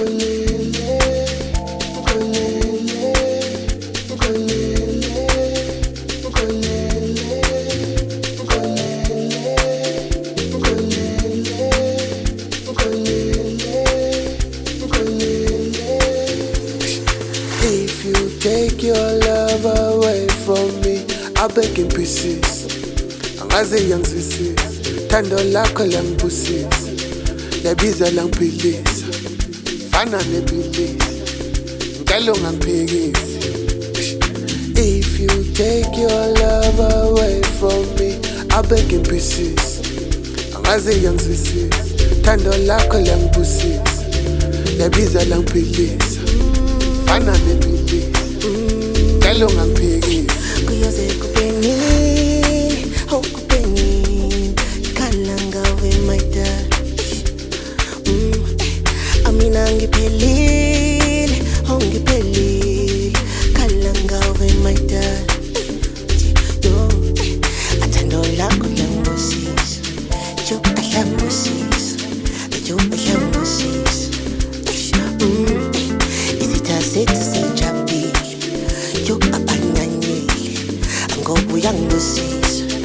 If you take your love away from me, I beg in pieces. Angaze yangizwisisa, thando lakho liyangibusisa. Liyabiza langiphilisa, fana nephilisi, ngicela ungangiphikisi. If you take your love away from me, I beg in pieces. Angaze yangizwisisa, thando lakho liyangibusisa. Liyabiza langiphilisa, fana nephilisi, ngicela ungangiphikisi. Kuyoze kupenini, oh kupenini, khala ngawe my dad. Amina ngiphelile, oh ngiphelile, khala ngawe my dad. Yo, athando lakho liyangibusisa, yo ayangibusisa, yo ayangibusisa. Isitha sethu sijabulile, yo abanganyeli, ngoba uyangibusisa.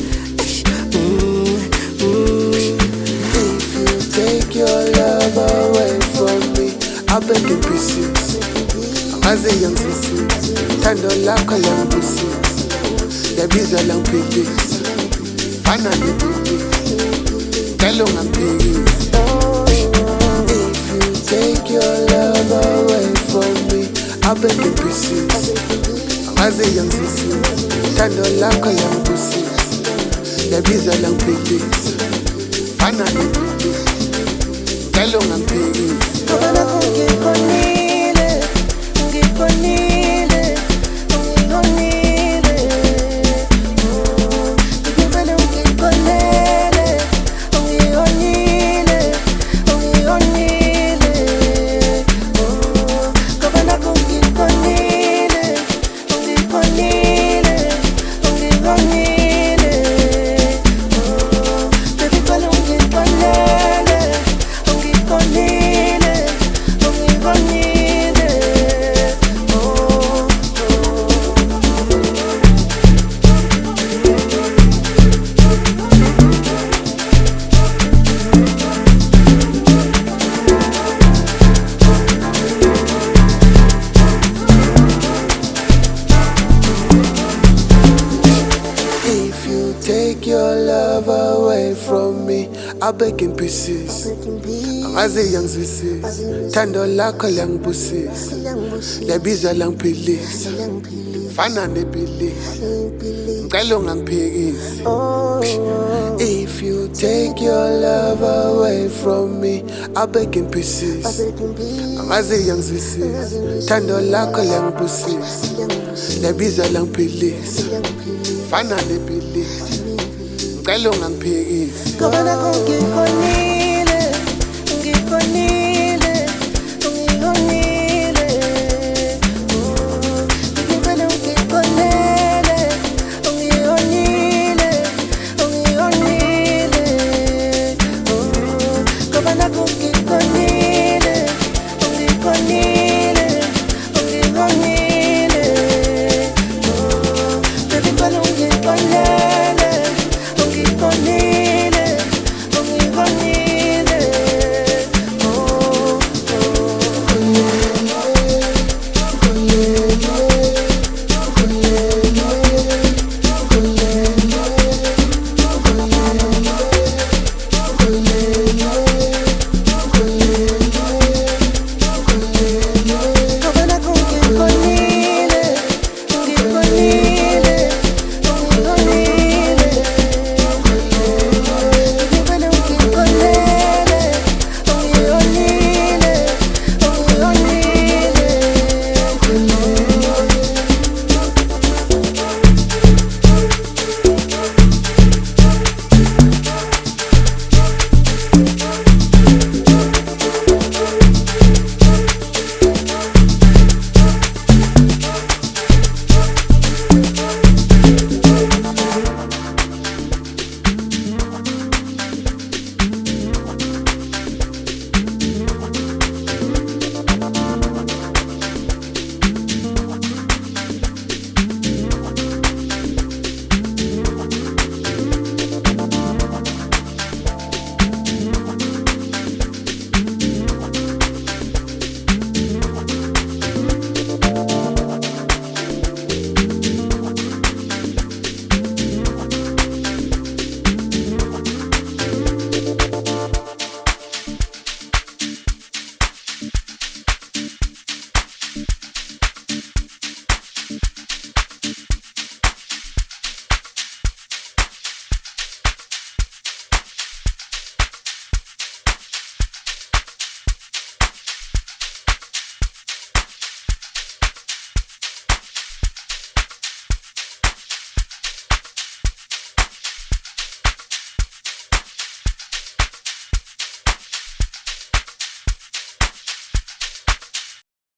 If you take your love away from me, I beg in pieces. Angaze yangizwisisa, thando lakho liyangibusisa. Liyabiza langiphilisa, fana nephilisi, ngicela ungangiphikisi. If you take your love away from me, I beg in pieces. Angaze yangizwisisa, thando lakho liyangibusisa. Liyabiza langiphilisa, fana nephilisi, ngicela ungangiphikisi. Ngoba nakho ngikonile, ngikonile, ngikonile. Ngicela ungikonele, ngikonile, ngikonile. Ngoba nakho ngikonile, ngikonile, ngikonile. Baby, ngicela ungikonele, ngikonile, ngikonile. If you take your love away from me, I beg in pieces. Angaze yangizwisisa, thando lakho liyangibusisa. Liyabiza langiphilisa, fana nephilisi, ngicela ungangiphikisi. If you take your love away from me, I beg in pieces. Angaze yangizwisisa, thando lakho liyangibusisa. Liyabiza langiphilisa, fana nephilisi, ngicela ungangiphikisi. Ngoba nakho ngikonile, ngikonile, ngikonile. Ngicela ungikonele, ngikonile, ngikonile. Ngoba nakho ngikonile, ngikonile, ngikonile. Baby, ngicela ungikonele, ngikonile.